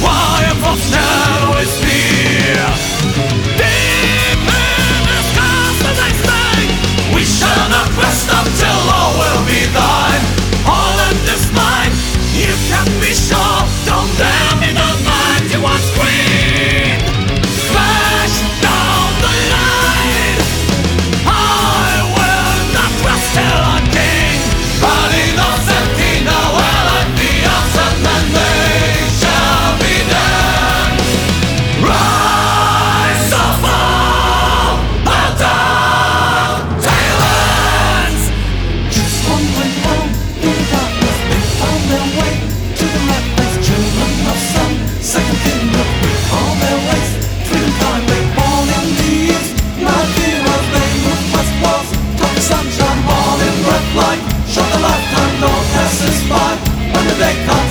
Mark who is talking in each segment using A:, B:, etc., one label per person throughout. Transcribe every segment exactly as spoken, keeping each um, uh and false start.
A: triumph of shadow is near. Deep in the scars as they say, we shall not rest until all will be thine. All in this mind, you can be sure. Don't dare me, don't mind you once queen. Smash down the line. I will not rest till I'm king. But Innocentina will let me out, and then they shall be done. Rise or fall, bow down, Talons.
B: Just one went home in the darkness. They found their way to the right place. Children of sun, second kingdom, all their ways. Freedom time, they born in the east. Not heroes, they moved westwards. From sunshine, born in red light. Short a lifetime, no passes by. When the day comes,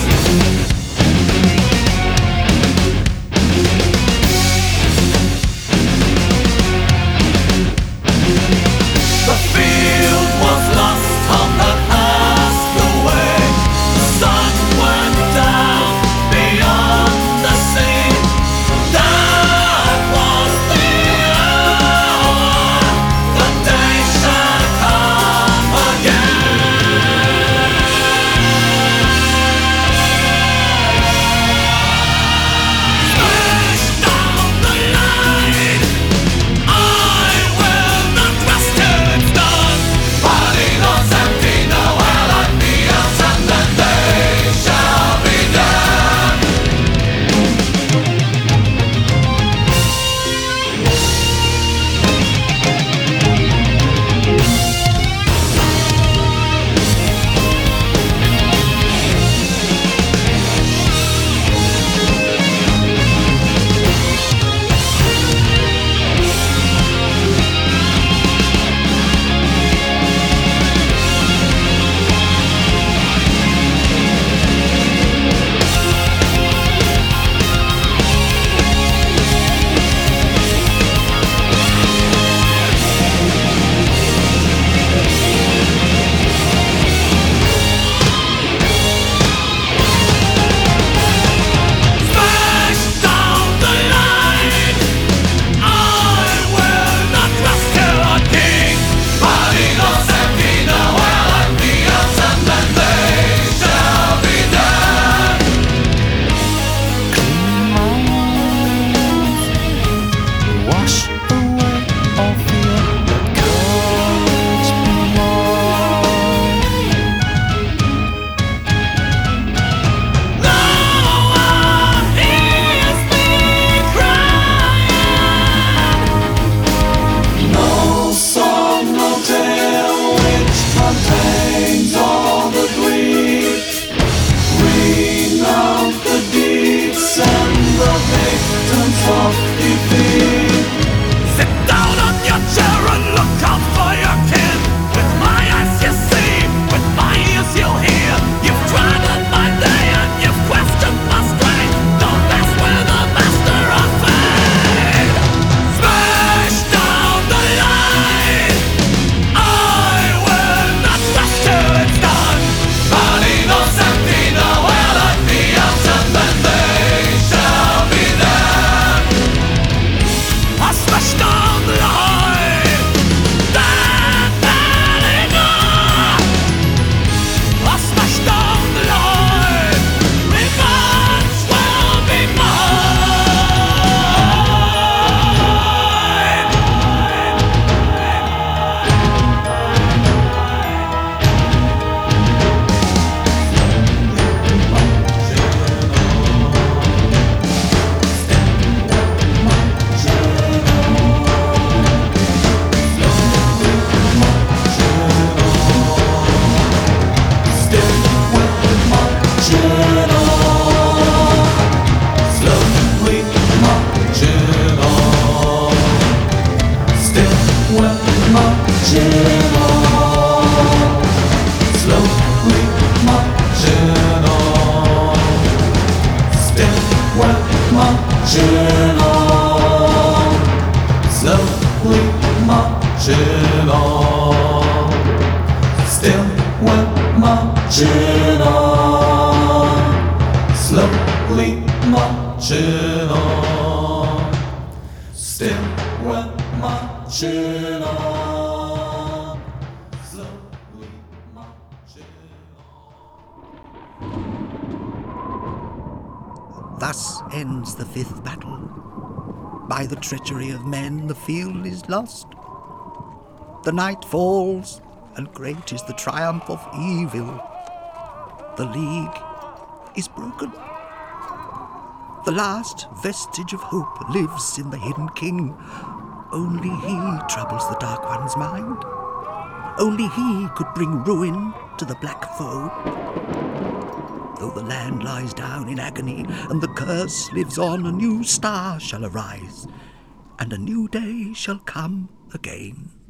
A: The field was lost on the past away. The sun went down beyond the sea. That was the hour. The day shall come again. Smash down the line. I will not rest till it's done. But Innocentina will let me out, and then they shall be done. Smash down the line. I will not rest till I'm king. But Innocentina will let me out, and then they shall be done.
B: wash away all fear. Let courage be mine.
A: No one hears me crying.
B: No song, no tale which contains all the grief. Renounce the deeds and the victims of defeat.
A: Sit down on your chair and look out for your kin. With my eyes you see, with my ears you'll hear. You've trodden my day and you've questioned my strength. Don't mess with the master of fate. Smash down the line. I will not rest till it's done. But Innocentina will let me out, and then they shall be done. I smash down the line. That Bellinger. I smash down the line. Revenge will be
B: Slowly marching on. Still we're marching on. Slowly marching on. Still we're marching on. Slowly marching on. Still we're marching on. Slowly marching on. Still we're marching on. Slowly marching on.
C: Thus ends the fifth battle. By the treachery of men the field is lost. The night falls, and great is the triumph of evil. The league is broken. The last vestige of hope lives in the hidden king. Only he troubles the Dark One's mind. Only he could bring ruin to the black foe. Though the land lies down in agony and the curse lives on, a new star shall arise, and a new day shall come again.